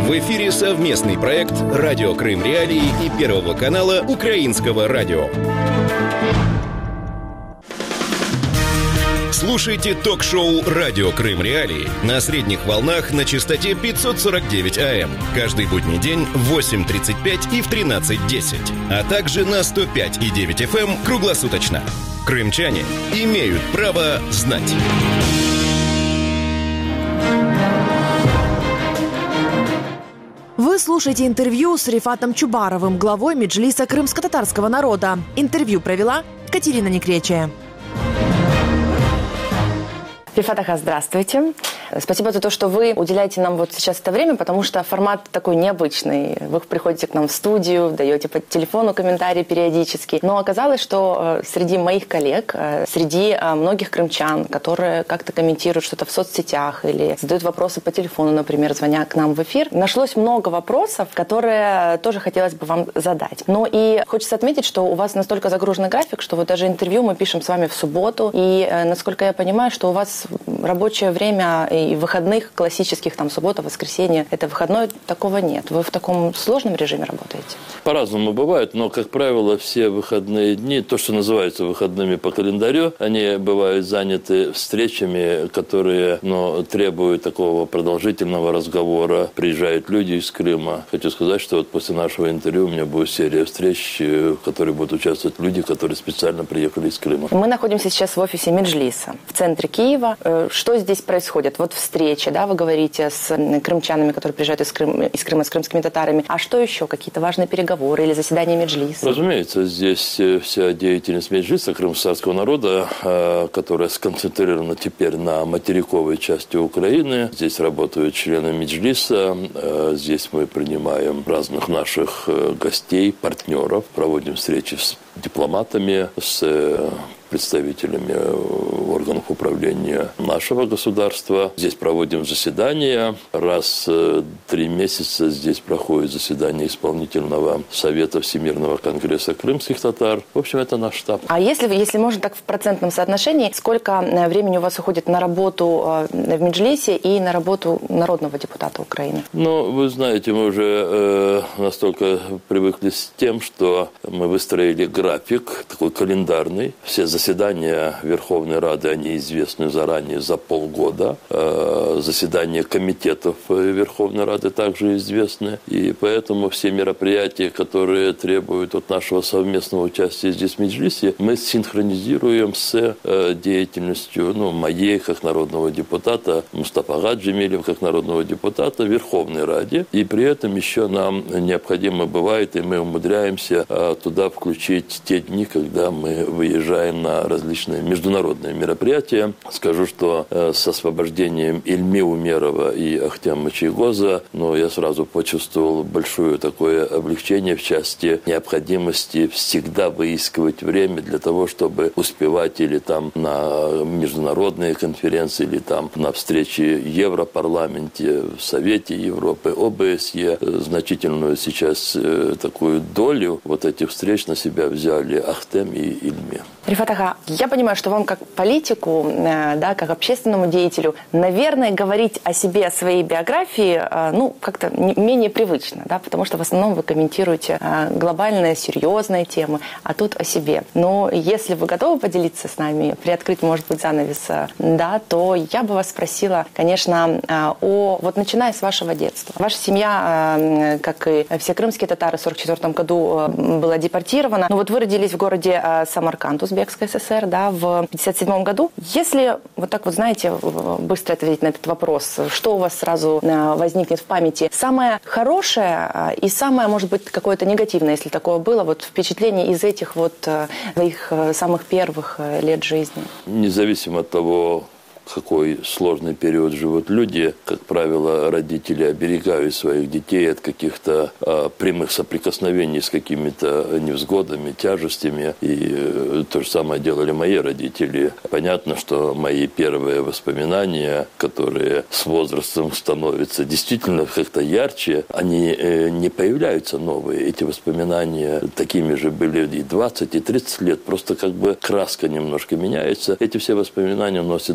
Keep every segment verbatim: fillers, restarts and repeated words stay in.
В эфире совместный проект «Радио Крым Реалии» и Первого канала Украинского радио. Слушайте ток-шоу «Радио Крым Реалии» на средних волнах на частоте пятьсот сорок девять АМ каждый будний день в восемь тридцать пять и в тринадцать десять, а также на сто пять и девять эф эм круглосуточно. Крымчане имеют право знать. Вы слушаете интервью с Рифатом Чубаровым, главой Меджлиса крымско-татарского народа. Интервью провела Катерина Некречия. Рифат Аха, здравствуйте. Спасибо за то, что вы уделяете нам вот сейчас это время, потому что формат такой необычный. Вы приходите к нам в студию, даете по телефону комментарии периодически. Но оказалось, что среди моих коллег, среди многих крымчан, которые как-то комментируют что-то в соцсетях или задают вопросы по телефону, например, звоня к нам в эфир, нашлось много вопросов, которые тоже хотелось бы вам задать. Но и хочется отметить, что у вас настолько загруженный график, что вот даже интервью мы пишем с вами в субботу. И, насколько я понимаю, что у вас рабочее время и выходных классических, там, суббота, воскресенье, это выходной, такого нет. Вы в таком сложном режиме работаете? По-разному бывает, но, как правило, все выходные дни, то, что называется выходными по календарю, они бывают заняты встречами, которые, ну, требуют такого продолжительного разговора. Приезжают люди из Крыма. Хочу сказать, что вот после нашего интервью у меня будет серия встреч, в которой будут участвовать люди, которые специально приехали из Крыма. Мы находимся сейчас в офисе Меджлиса в центре Киева. Что здесь происходит? Вот встречи, да, вы говорите с крымчанами, которые приезжают из Крыма, из Крыма с крымскими татарами. А что еще? Какие-то важные переговоры или заседания Меджлиса? Разумеется, здесь вся деятельность Меджлиса крымско-татарского народа, которая сконцентрирована теперь на материковой части Украины. Здесь работают члены Меджлиса. Здесь мы принимаем разных наших гостей, партнеров, проводим встречи с дипломатами, с представителями органов управления нашего государства. Здесь проводим заседания. Раз в три месяца здесь проходит заседание исполнительного совета Всемирного конгресса крымских татар. В общем, это наш штаб. А если, если можно так в процентном соотношении, сколько времени у вас уходит на работу в Меджлисе и на работу народного депутата Украины? Ну, вы знаете, мы уже э, настолько привыкли с тем, что мы выстроили график такой календарный. Все заседания Верховной Рады, они известны заранее за полгода. Заседания комитетов Верховной Рады также известны. И поэтому все мероприятия, которые требуют от нашего совместного участия здесь в Меджлисе, мы синхронизируем с деятельностью, ну, моей, как народного депутата, Мустафа Джемилев, как народного депутата в Верховной Раде. И при этом еще нам необходимо бывает, и мы умудряемся туда включить те дни, когда мы выезжаем на различные международные мероприятия. Скажу, что э, с освобождением Ильми Умерова и Ахтема Чайгоза, ну, я сразу почувствовал большое такое облегчение в части необходимости всегда выискивать время для того, чтобы успевать или там на международные конференции, или там на встречи в Европарламенте, в Совете Европы, О Бэ Эс Е. Значительную сейчас э, такую долю вот этих встреч на себя взяли Ахтем и Ильми. Рифат Аха, я понимаю, что вам как политику, да, как общественному деятелю, наверное, говорить о себе, о своей биографии, ну, как-то менее привычно, да, потому что в основном вы комментируете глобальные, серьезные темы, а тут о себе. Но если вы готовы поделиться с нами, приоткрыть, может быть, занавес, да, то я бы вас спросила, конечно, о, вот начиная с вашего детства. Ваша семья, как и все крымские татары, в сорок четвёртом году была депортирована, но вот вы родились в городе Самарканд, Узбекской ССР, да, в пятьдесят седьмом году. Если вот так вот, знаете, быстро ответить на этот вопрос, что у вас сразу возникнет в памяти? Самое хорошее и самое, может быть, какое-то негативное, если такое было, вот впечатление из этих вот своих самых первых лет жизни? Независимо от того, какой сложный период живут люди, как правило, родители оберегают своих детей от каких-то а, прямых соприкосновений с какими-то невзгодами, тяжестями. И э, то же самое делали мои родители. Понятно, что мои первые воспоминания, которые с возрастом становятся действительно как-то ярче, они э, не появляются новые. Эти воспоминания такими же были и двадцать, и тридцать лет. Просто как бы краска немножко меняется. Эти все воспоминания носят достаточно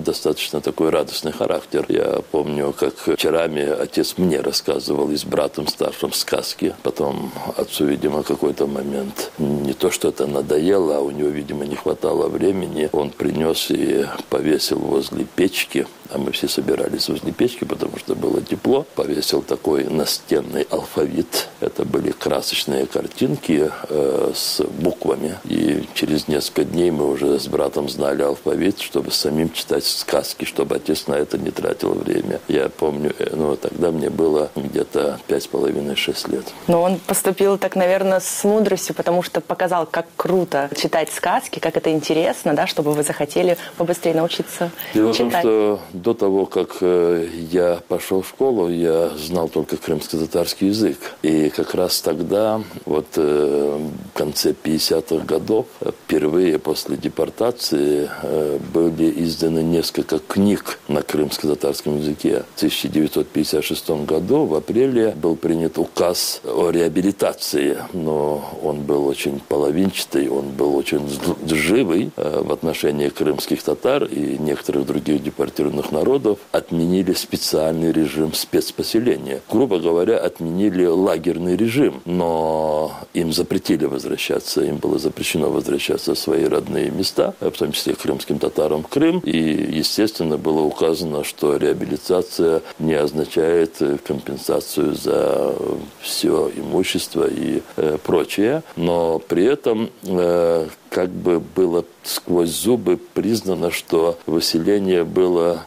достаточно такой радостный характер. Я помню, как вечерами отец мне рассказывал и с братом старшим сказки. Потом отцу, видимо, какой-то момент не то, что это надоело, а у него, видимо, не хватало времени. Он принес и повесил возле печки, а мы все собирались возле печки, потому что было тепло. Повесил такой настенный алфавит. Это были красочные картинки э, с буквами. И через несколько дней мы уже с братом знали алфавит, чтобы самим читать сказки, чтобы отец на это не тратил время. Я помню, ну, тогда мне было где-то пять с половиной-шесть лет. Но он поступил так, наверное, с мудростью, потому что показал, как круто читать сказки, как это интересно, да, чтобы вы захотели побыстрее научиться Дело читать. в том, что до того, как я пошел в школу, я знал только крымско-татарский язык. И как раз тогда, вот в конце пятидесятых годов, впервые после депортации были изданы несколько книг на крымско-татарском языке. В тысяча девятьсот пятьдесят шестом году в апреле был принят указ о реабилитации, но он был очень половинчатый, он был очень живый в отношении крымских татар и некоторых других депортированных народов. Отменили специальный режим спецпоселения. Грубо говоря, отменили лагерный режим, но им запретили возвращаться, им было запрещено возвращаться в свои родные места, в том числе крымским татарам в Крым. И, естественно, было указано, что реабилитация не означает компенсацию за все имущество и э, прочее. Но при этом э, как бы было сквозь зубы признано, что выселение было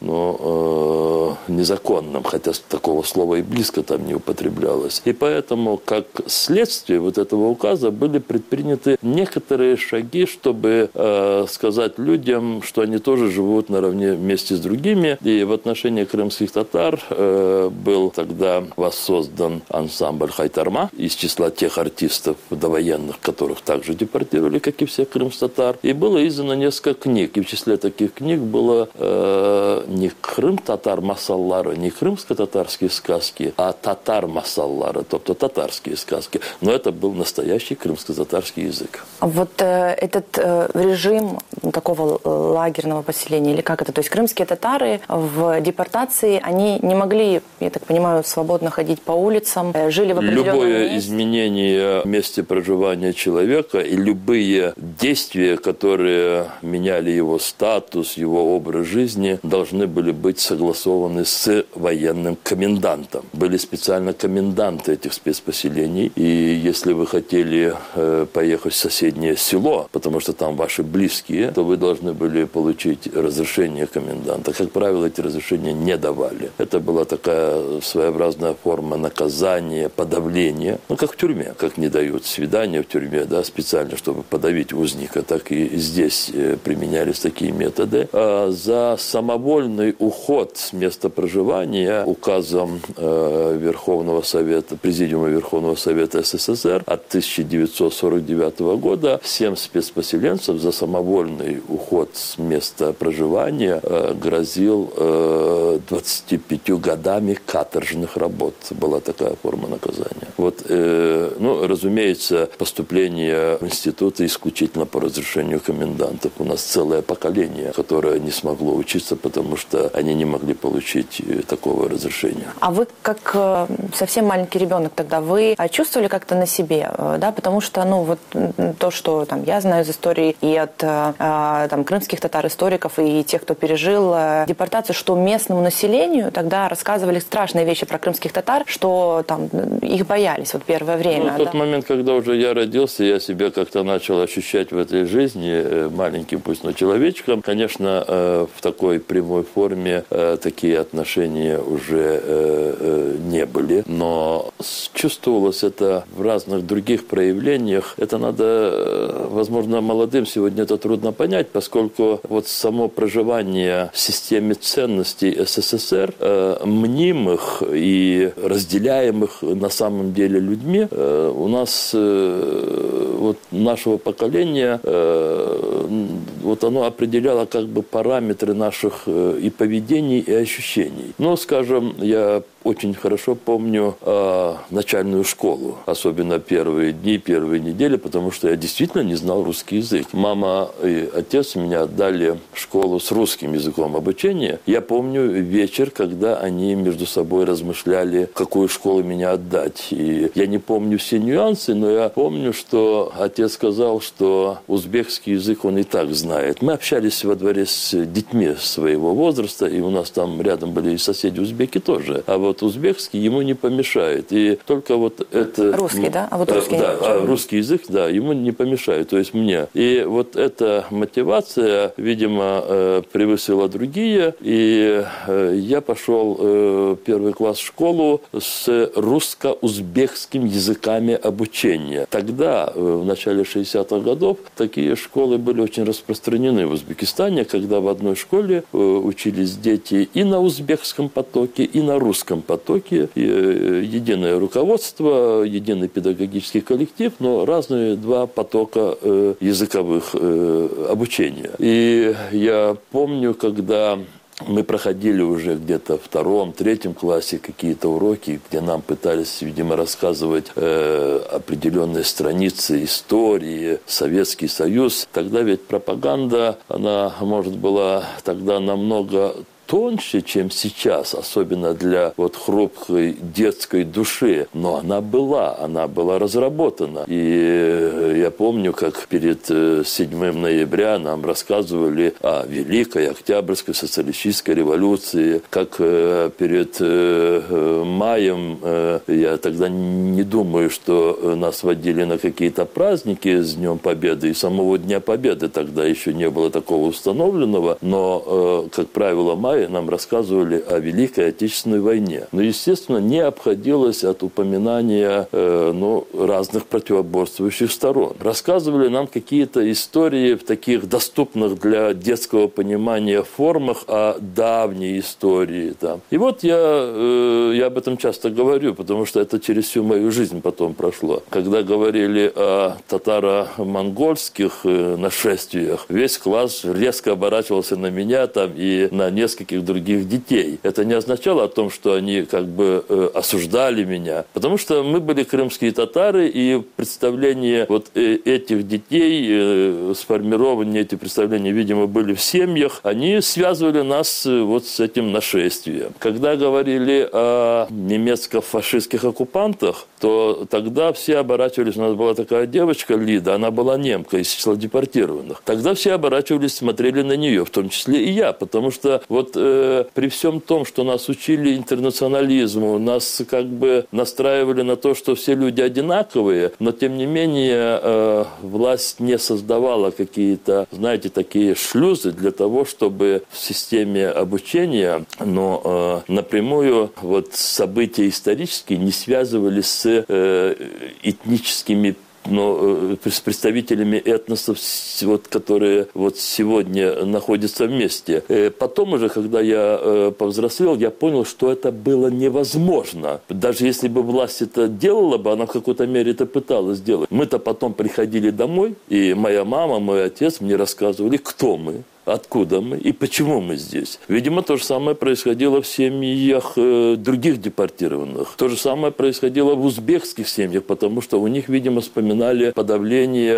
ну, э, незаконным, хотя такого слова и близко там не употреблялось. И поэтому, как следствие вот этого указа, были предприняты некоторые шаги, чтобы э, сказать людям, что они тоже живут наравне вместе с другими. И в отношении крымских татар э, был тогда воссоздан ансамбль «Хайтарма» из числа тех артистов довоенных, которых также депортировали, как и всех крымских татар. И было издано несколько книг. И в числе таких книг было э, не крым-татар масаллара, не крымско-татарские сказки, а татар масаллара, тобто татарские сказки. Но это был настоящий крымско-татарский язык. А вот э, этот э, режим такого лагерного поселения, или как это? То есть крымские татары в депортации, они не могли, я так понимаю, свободно ходить по улицам, э, жили в определенном Любое месте. изменение в месте проживания человека и любые действия, которые меняли его статус, его образ жизни, должны были быть согласованы с военным комендантом. Были специально коменданты этих спецпоселений. И если вы хотели э, поехать в соседнее село, потому что там ваши близкие, то вы должны были получить разрешение коменданта. Как правило, эти разрешения не давали. Это была такая своеобразная форма наказания, подавления. Ну, как в тюрьме. Как не дают свидания в тюрьме, да, специально, чтобы подавить узника, так и здесь применялись такие методы. А за самовольный уход с места проживания указом э, Верховного Совета, Президиума Верховного Совета СССР от тысяча девятьсот сорок девятого года всем спецпоселенцам за самовольный уход с места проживания э, грозил э, двадцатью пятью годами каторжных работ. Была такая форма наказания. Вот, э, ну, разумеется, поступление в институты исключительно по разрешению комендантов. У нас целое поколение, которое не смогло учиться, потому что они не могли получить такого разрешения. А вы, как э, совсем маленький ребенок тогда, вы чувствовали как-то на себе, э, да, потому что, ну, вот то, что там я знаю из истории и от э, там, крымских татар, историков, и тех, кто пережил э, депортацию, что местному населению тогда рассказывали страшные вещи про крымских татар, что там их боялись вот первое время. Ну, в тот да? момент, когда уже я родился, я себя как-то начал ощущать в этой жизни маленьким, пусть, но человечком. Конечно, в такой прямой форме такие отношения уже не были, но чувствовалось это в разных других проявлениях. Это надо, возможно, молодым сегодня это трудно понять, поскольку вот само проживание в системе ценностей СССР, мнимых и разделяемых на самом деле людьми, у нас, вот нашего поколения, вот оно определяло как бы параметры наших и поведений, и ощущений. Ну, скажем, я очень хорошо помню э, начальную школу, особенно первые дни, первые недели, потому что я действительно не знал русский язык. Мама и отец меня отдали в школу с русским языком обучения. Я помню вечер, когда они между собой размышляли, в какую школу меня отдать. И я не помню все нюансы, но я помню, что отец сказал, что узбекский язык он и так знает. Мы общались во дворе с детьми своего возраста, и у нас там рядом были и соседи узбеки тоже. А вот узбекский ему не помешает. И только вот это... Русский, да? А вот русский э, да, а русский язык, да, ему не помешает, то есть мне. И вот эта мотивация, видимо, э, превысила другие, и э, я пошел э, первый класс в школу с русско-узбекским языками обучения. Тогда, э, в начале шестидесятых годов, такие школы были очень распространены в Узбекистане, когда в одной школе э, учились дети и на узбекском потоке, и на русском потоке, и, э, единое руководство, единый педагогический коллектив, но разные два потока э, языковых э, обучения. И я помню, когда мы проходили уже где-то в втором, третьем классе какие-то уроки, где нам пытались, видимо, рассказывать э, определенные страницы истории, Советский Союз. Тогда ведь пропаганда, она, может, была тогда намного тоньше, чем сейчас, особенно для вот хрупкой детской души. Но она была, она была разработана. И я помню, как перед седьмым ноября нам рассказывали о Великой Октябрьской социалистической революции, как перед маем, я тогда не думаю, что нас водили на какие-то праздники с Днем Победы, и самого Дня Победы тогда еще не было такого установленного, но, как правило, май нам рассказывали о Великой Отечественной войне. Но, естественно, не обходилось от упоминания э, ну, разных противоборствующих сторон. Рассказывали нам какие-то истории в таких доступных для детского понимания формах о давней истории. Там. И вот я, э, я об этом часто говорю, потому что это через всю мою жизнь потом прошло. Когда говорили о татаро-монгольских э, нашествиях, весь класс резко оборачивался на меня там, и на нескольких других детей. Это не означало о том, что они как бы э, осуждали меня, потому что мы были крымские татары, и представления вот э, этих детей, э, сформированные эти представления, видимо, были в семьях, они связывали нас э, вот с этим нашествием. Когда говорили о немецко-фашистских оккупантах, то тогда все оборачивались, у нас была такая девочка Лида, она была немка из числа депортированных. Тогда все оборачивались, смотрели на нее, в том числе и я, потому что вот э, при всем том, что нас учили интернационализму, нас как бы настраивали на то, что все люди одинаковые, но тем не менее э, власть не создавала какие-то, знаете, такие шлюзы для того, чтобы в системе обучения, но э, напрямую вот события исторические не связывались с э, этническими, но с представителями этносов, вот, которые вот сегодня находятся вместе. Потом уже, когда я повзрослел, я понял, что это было невозможно. Даже если бы власть это делала бы, она в какой-то мере это пыталась сделать. Мы-то потом приходили домой, и моя мама, мой отец мне рассказывали, кто мы. Откуда мы и почему мы здесь. Видимо, то же самое происходило в семьях э, других депортированных. То же самое происходило в узбекских семьях, потому что у них, видимо, вспоминали подавление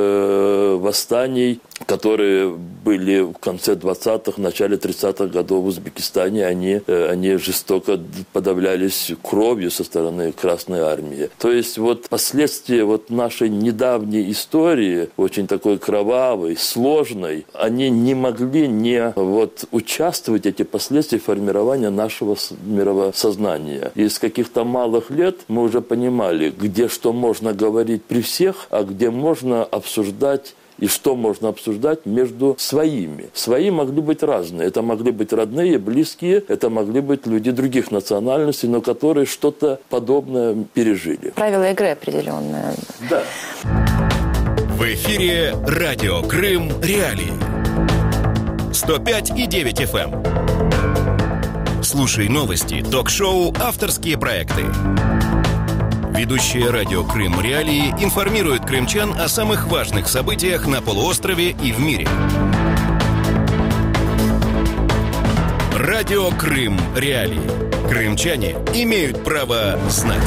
э, восстаний, которые были в конце двадцатых, начале тридцатых годов в Узбекистане. Они, э, они жестоко подавлялись кровью со стороны Красной Армии. То есть вот последствия вот нашей недавней истории, очень такой кровавой, сложной, они не могли не вот, участвовать, эти последствия формирования нашего мировосознания. И с каких-то малых лет мы уже понимали, где что можно говорить при всех, а где можно обсуждать и что можно обсуждать между своими. Свои могли быть разные. Это могли быть родные, близкие, это могли быть люди других национальностей, но которые что-то подобное пережили. Правила игры определенные. Да. В эфире радио Крым Реалии. сто пять и девять эф эм. Слушай новости, ток-шоу, авторские проекты. Ведущие радио Крым Реалии информируют крымчан о самых важных событиях на полуострове и в мире. Радио Крым Реалии. Крымчане имеют право знать.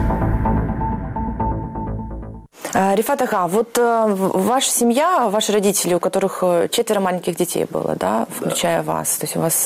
Рифат ага, вот э, ваша семья, ваши родители, у которых четверо маленьких детей было, да, включая да. вас, то есть у вас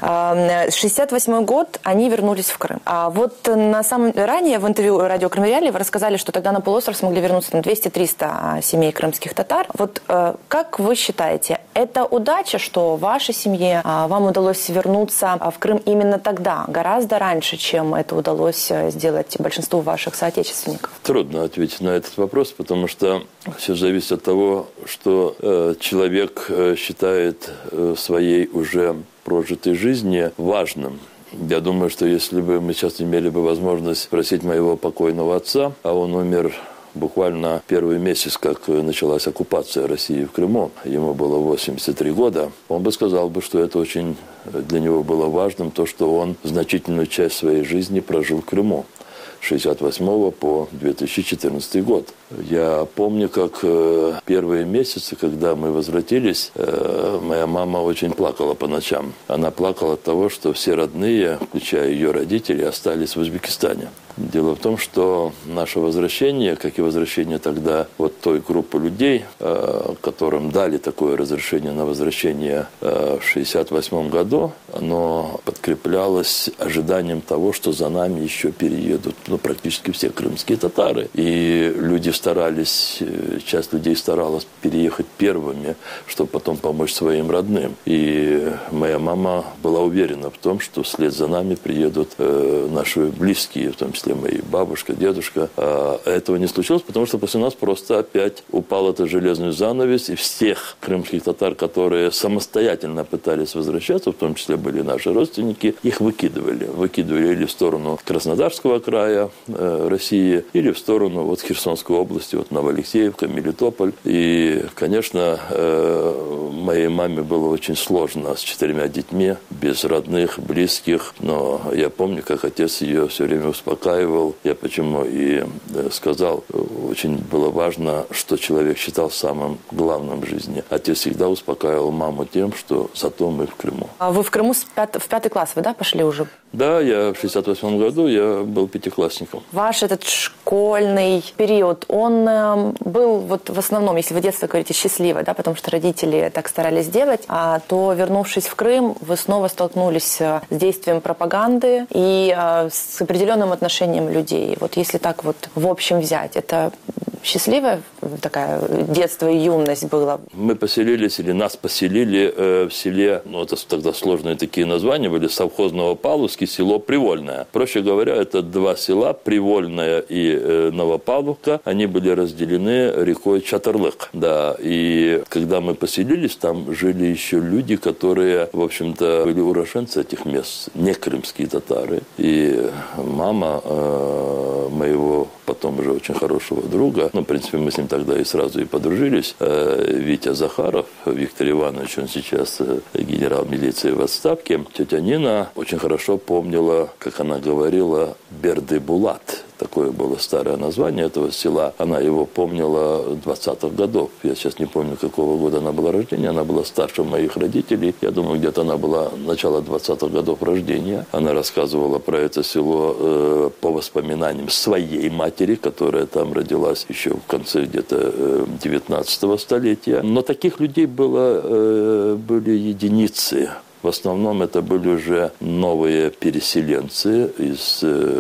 э, шестьдесят восьмой год, они вернулись в Крым. А вот на самом ранее в интервью радио Крым Реалии вы рассказали, что тогда на полуостров смогли вернуться на двести-триста семей крымских татар. Вот э, как вы считаете, это удача, что вашей семье э, вам удалось вернуться в Крым именно тогда, гораздо раньше, чем это удалось сделать большинству ваших соотечественников? Трудно ответить на этот вопрос, потому что все зависит от того, что э, человек э, считает э, своей уже прожитой жизни важным. Я думаю, что если бы мы сейчас имели бы возможность спросить моего покойного отца, а он умер буквально первый месяц, как началась оккупация России в Крыму, ему было восемьдесят три года, он бы сказал бы, что это очень для него было важным, то, что он значительную часть своей жизни прожил в Крыму. с шестьдесят восьмого по две тысячи четырнадцатый год. Я помню, как э, первые месяцы, когда мы возвратились, э, моя мама очень плакала по ночам. Она плакала от того, что все родные, включая ее родители, остались в Узбекистане. Дело в том, что наше возвращение, как и возвращение тогда вот той группы людей, э, которым дали такое разрешение на возвращение э, в шестьдесят восьмом году, оно подкреплялось ожиданием того, что за нами еще переедут ну, практически все крымские татары. И люди старались, часть людей старалась переехать первыми, чтобы потом помочь своим родным. И моя мама была уверена в том, что вслед за нами приедут э, наши близкие, в том числе мои бабушка, дедушка. А этого не случилось, потому что после нас просто опять упал этот железный занавес, и всех крымских татар, которые самостоятельно пытались возвращаться, в том числе были наши родственники, их выкидывали. Выкидывали или в сторону Краснодарского края э, России, или в сторону вот, Херсонской области, вот Новоалексеевка, Мелитополь. И, конечно, э, моей маме было очень сложно с четырьмя детьми, без родных, близких. Но я помню, как отец ее все время успокаивал. Я почему и сказал, очень было важно, что человек считал самым главным в жизни. Отец всегда успокаивал маму тем, что зато мы в Крыму. А вы в Крыму с пят... в пятый класс, вы, да, пошли уже? Да, я в шестьдесят восьмом году я был пятиклассником. Ваш этот школьный период, он э, был вот в основном, если вы детство говорите, счастливый, да, потому что родители так старались сделать, а то, вернувшись в Крым, вы снова столкнулись с действием пропаганды и э, с определенным отношением людей. Вот если так вот в общем взять, это счастливое такая детство и юность было? Мы поселились, или нас поселили э, в селе, ну это тогда сложные такие названия были, совхоз Новопавловский, село Привольное. Проще говоря, это два села, Привольное и э, Новопавловка, они были разделены рекой Чатырлык. Да, и когда мы поселились, там жили еще люди, которые, в общем-то, были уроженцы этих мест, не крымские татары. И мама э, моего потом уже очень хорошего друга, ну, в принципе, мы с ним тогда и сразу и подружились, э, Витя Захаров, Виктор Иванович, он сейчас э, генерал милиции в отставке. Тетя Нина очень хорошо помнила, как она говорила, Берды-Булат. Такое было старое название этого села. Она его помнила двадцатых годов. Я сейчас не помню, какого года она была рождения. Она была старше моих родителей. Я думаю, где-то она была начало двадцатых годов рождения. Она рассказывала про это село э, по воспоминаниям своей матери, которая там родилась еще в конце где-то э, девятнадцатого столетия. Но таких людей было, э, были единицы. В основном это были уже новые переселенцы из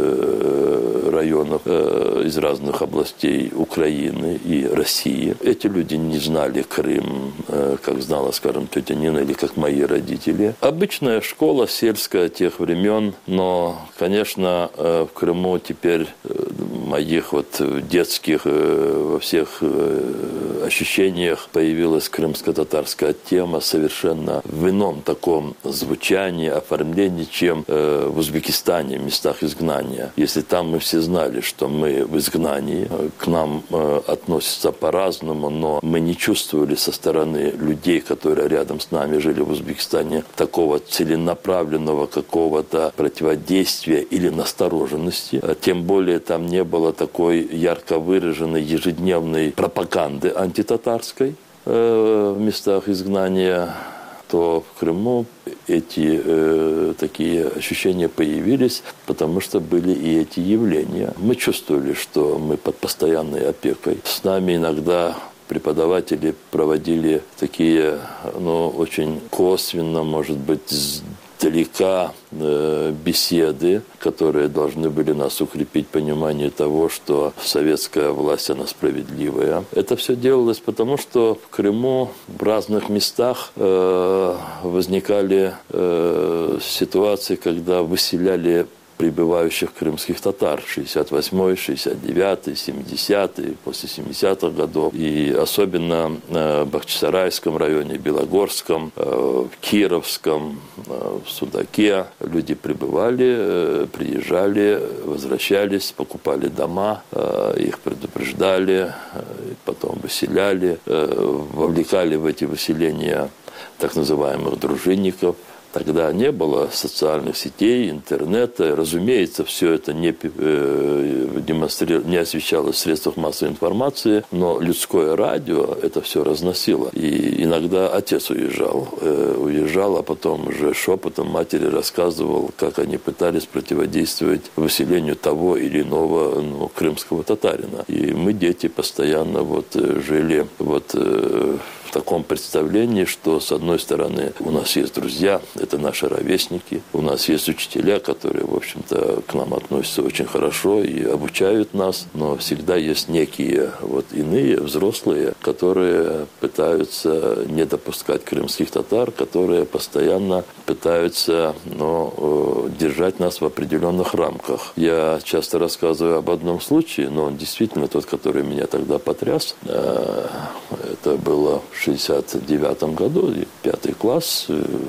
э, районов, э, из разных областей Украины и России. Эти люди не знали Крым, э, как знала, скажем, тетя Нина или как мои родители. Обычная школа сельская тех времен, но, конечно, э, в Крыму теперь э, моих вот детских э, во всех э, ощущениях появилась крымско-татарская тема совершенно в ином таком звучании, оформлении, чем э, в Узбекистане, в местах изгнания. Если там мы все знали, что мы в изгнании, к нам э, относятся по-разному, но мы не чувствовали со стороны людей, которые рядом с нами жили в Узбекистане, такого целенаправленного какого-то противодействия или настороженности. Тем более там не было такой ярко выраженной ежедневной пропаганды антитатарской э, в местах изгнания. То в Крыму эти э, такие ощущения появились, потому что были и эти явления. Мы чувствовали, что мы под постоянной опекой. С нами иногда преподаватели проводили такие, ну, очень косвенно, может быть, издалека э, беседы, которые должны были нас укрепить понимание того, что советская власть, она справедливая. Это все делалось потому, что в Крыму в разных местах э, возникали э, ситуации, когда выселяли прибывающих крымских татар шестьдесят восьмой, шестьдесят девятый, семидесятый, после семидесятых годов. И особенно в Бахчисарайском районе, Белогорском, в Кировском, в Судаке люди прибывали, приезжали, возвращались, покупали дома, их предупреждали, потом выселяли, вовлекали в эти выселения так называемых дружинников. Тогда не было социальных сетей, интернета. Разумеется, все это не, э, демонстри... не освещалось в средствах массовой информации, но людское радио это все разносило. И иногда отец уезжал. Э, уезжал, а потом уже шепотом матери рассказывал, как они пытались противодействовать выселению того или иного, ну, крымского татарина. И мы, дети, постоянно вот жили вот, э, в таком представлении, что, с одной стороны, у нас есть друзья, это наши ровесники, у нас есть учителя, которые, в общем-то, к нам относятся очень хорошо и обучают нас, но всегда есть некие вот иные взрослые, которые пытаются не допускать крымских татар, которые постоянно пытаются, ну, держать нас в определенных рамках. Я часто рассказываю об одном случае, но он действительно тот, который меня тогда потряс. Это было в шестьдесят девятом году, пятый класс,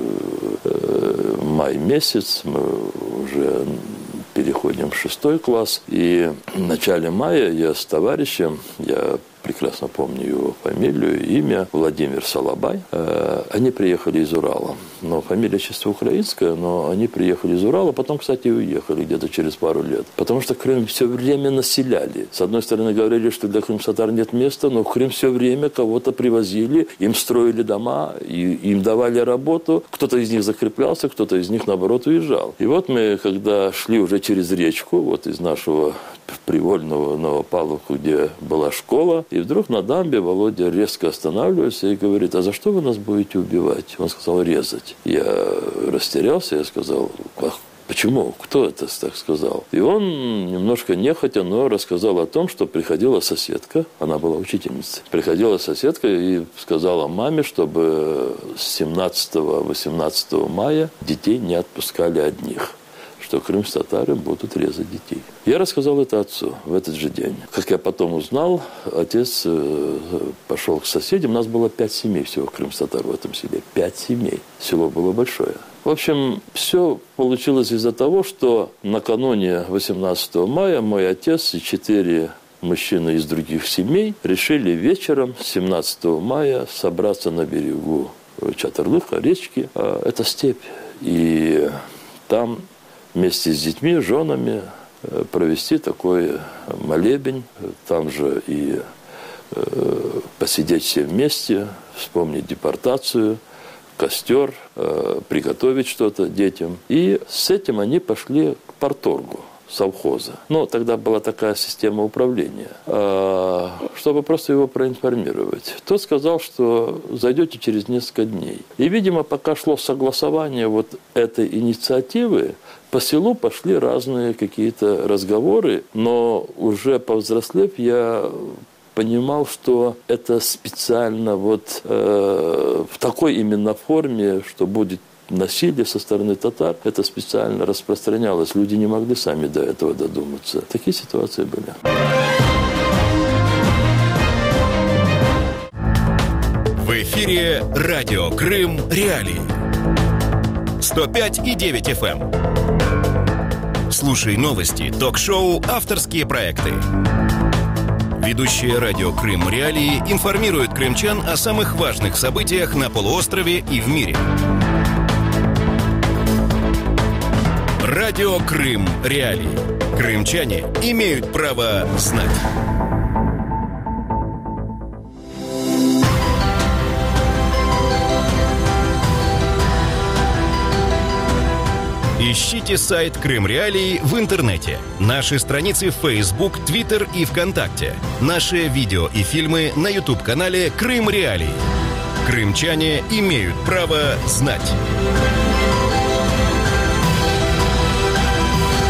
май месяц, мы уже переходим в шестой класс. И в начале мая я с товарищем, я прекрасно помню его фамилию, имя, Владимир Салабай. Они приехали из Урала. Но фамилия чисто украинская, но они приехали из Урала, потом, кстати, уехали где-то через пару лет. Потому что Крым все время населяли. С одной стороны, говорили, что для крымских татар нет места, но в Крым все время кого-то привозили, им строили дома, и им давали работу. Кто-то из них закреплялся, кто-то из них, наоборот, уезжал. И вот мы, когда шли уже через речку, вот из нашего Привольного Новопавловку, где была школа, и вдруг на дамбе Володя резко останавливается и говорит: а за что вы нас будете убивать? Он сказал: резать. Я растерялся, я сказал: ах, почему? Кто это так сказал? И он немножко нехотя, но рассказал о том, что приходила соседка, она была учительницей, приходила соседка и сказала маме, чтобы с семнадцатого-восемнадцатого мая детей не отпускали одних, что крымские татары будут резать детей. Я рассказал это отцу в этот же день. Как я потом узнал, отец пошел к соседям. У нас было пять семей всего крымских татар в этом селе. Пять семей. Село было большое. В общем, все получилось из-за того, что накануне восемнадцатого мая мой отец и четыре мужчины из других семей решили вечером семнадцатого мая собраться на берегу Чатырлыха, речки. Это степь. И там вместе с детьми, женами провести такой молебень. Там же и посидеть все вместе, вспомнить депортацию, костер, приготовить что-то детям. И с этим они пошли к парторгу совхоза. Но тогда была такая система управления, чтобы просто его проинформировать. Тот сказал, что зайдете через несколько дней. И, видимо, пока шло согласование вот этой инициативы, по селу пошли разные какие-то разговоры, но уже повзрослев, я понимал, что это специально вот э, в такой именно форме, что будет насилие со стороны татар, это специально распространялось. Люди не могли сами до этого додуматься. Такие ситуации были. В эфире радио Крым Реалии. сто пять и девять эф эм. Слушай новости, ток-шоу, авторские проекты. Ведущие радио Крым Реалии информируют крымчан о самых важных событиях на полуострове и в мире. Радио Крым Реалии. Крымчане имеют право знать. Ищите сайт Крым Реалии в интернете, наши страницы в Facebook, Twitter и ВКонтакте, наши видео и фильмы на YouTube-канале Крым Реалии. Крымчане имеют право знать.